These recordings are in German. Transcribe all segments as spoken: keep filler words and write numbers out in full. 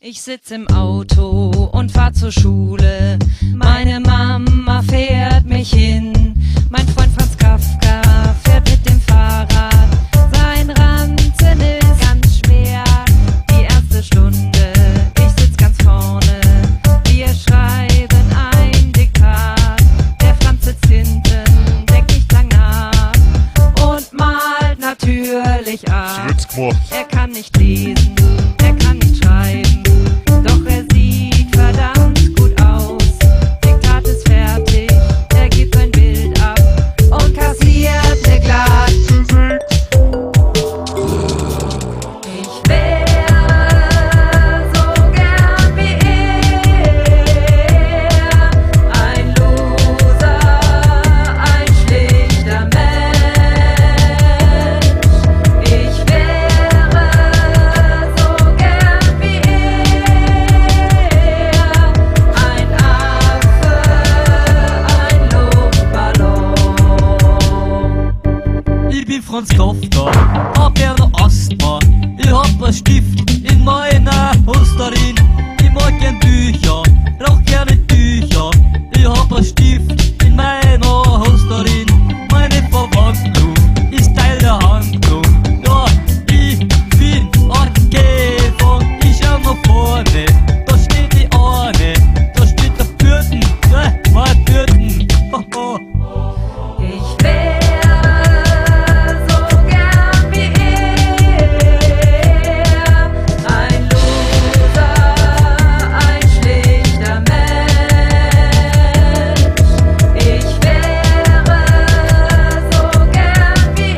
Ich sitz im Auto und fahr zur Schule. Meine Mama fährt mich hin. Mein Freund Franz Kafka fährt mit dem Fahrrad. Sein Ranzen ist ganz schwer. Die erste Stunde, ich sitz ganz vorne. Wir schreiben ein Diktat. Der Franz sitzt hinten, denkt nicht lang nach und malt natürlich ab. Er kann nicht lesen, er kann nicht schreiben. Doch er sieht verdammt gut aus. Diktat ist fertig, er gibt ein Bild ab und kassiert ne glatte sechs. Ich wäre so gern wie er, ein Loser, ein schlichter Mensch. Ich wäre so gern wie er, ein Affe, ein Luftballon. Ich bin Franz Kafka, hab ja noch Asthma. Ich hab ein Stift in meiner Hosterin. Ich mag gern Bücher, rauch gerne Tücher. Ich hab ein Stift in meiner Hosterin. Meine Verwandlung ist Teil der Handlung. Ja, ich bin Artgeber, ich schau nach vorne. Da steht die Ahne, da steht der Bürden, ja, mein Bürden. Hoho. Ich wäre so gern wie er, ein Loser, ein schlichter Mensch. Ich wäre so gern wie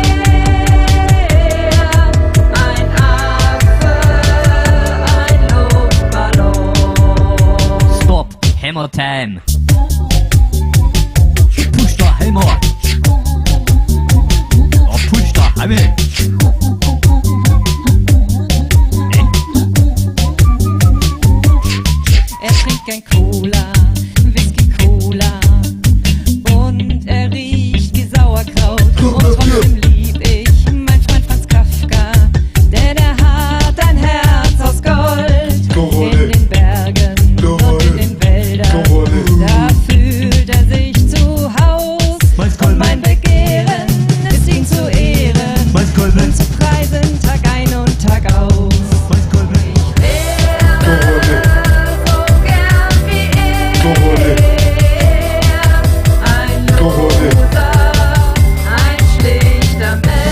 er, ein Affe, ein Luftballon. Stop, Hammer Time. Push the hammer. Oh, push the hammer. Er trinkt kein Cola, Whisky Cola und er riecht wie Sauerkraut. Und trotzdem lieb ich mein Freund Franz Kafka, denn er hat ein Herz aus Gold. In den Bergen und in den Wäldern, da fühlt er sich zu Haus. Und mein Begehren ist ihm zu Ehren und zu preisen Tag ein und Tag aus. Ich wäre so gern wie er, ein Loser, ein schlichter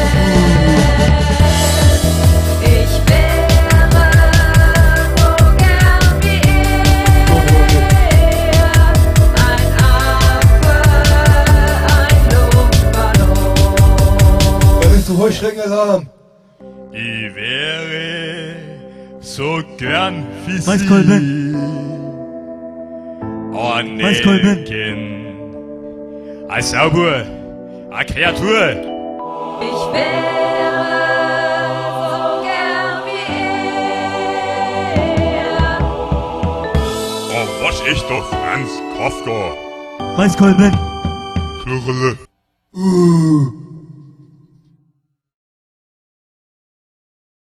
Mensch. Ich wäre so gern wie er, ein Affe, ein Luftballon. Wer willst du Heuschreckenalarm? Ich wäre so gern wie Was, Sie. Kolben? Ein Was, Kolben? Mädchen, ein Sauber, eine Kreatur. Ich wäre so gern wie er. Oh, was ist doch Franz Kafka? Was, Kolben? Klurle. Uh.